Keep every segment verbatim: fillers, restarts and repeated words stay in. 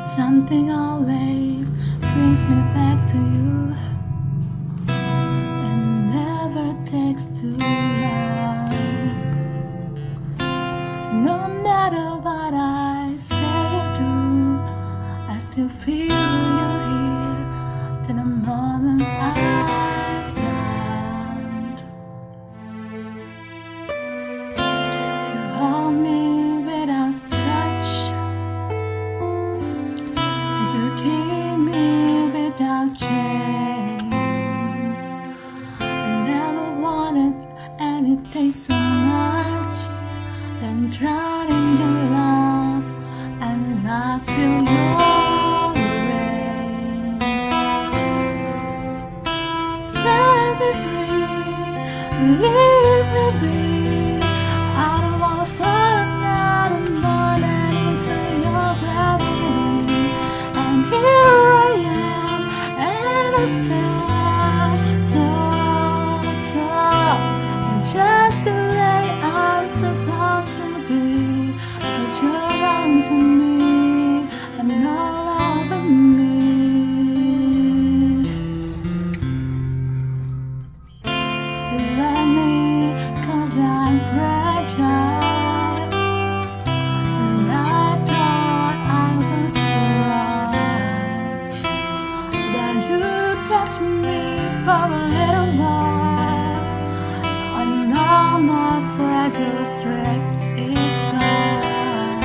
Something always brings me back to you, and never takes too long. No matter what I say or do, I still feel you're here to the moment I found. You hold me without touch, you keep me without chains. I never wanted anything so much than drown in your love and not feel your rain. Set me free, leave me be. I don't wanna fall another morning into your gravity. And here I am, and I stand so tall. It's just the way I'm supposed to be, but you're onto me and all over me. You let me cause I'm fragile, and I thought I was wrong. Then you touched me for a little while, and all my fragile strength is gone.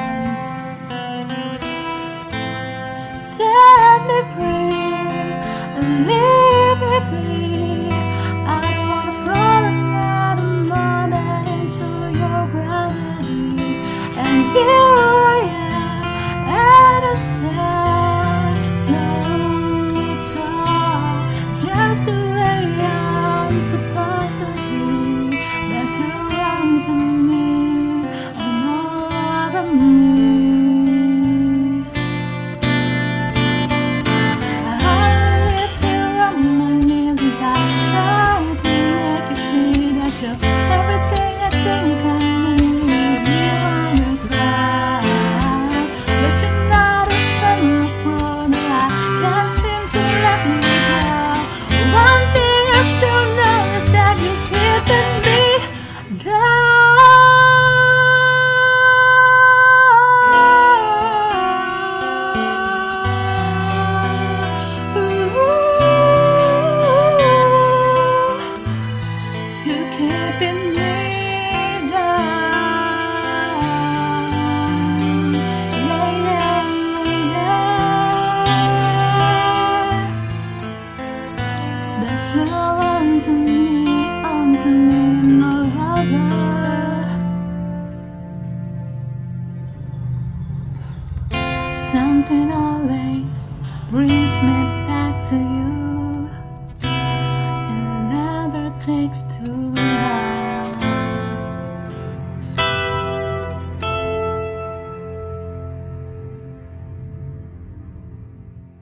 Set me free and leave me be. I don't wanna fall another morning into your gravity. And here I am, and I stand so tall, just the way I'm supposed to be. That you're onto me and all over me. I hardly lift you on my knees as I try to make you see that you're everything I think I need. You wanna cry, but you're not a friend of mine. I can't seem to let me go. One thing I still know is that you keeping me down. You keeping me down. Yeah, yeah, yeah. That you're onto me, onto me, no lover. Something always brings me back to you, and never takes too long.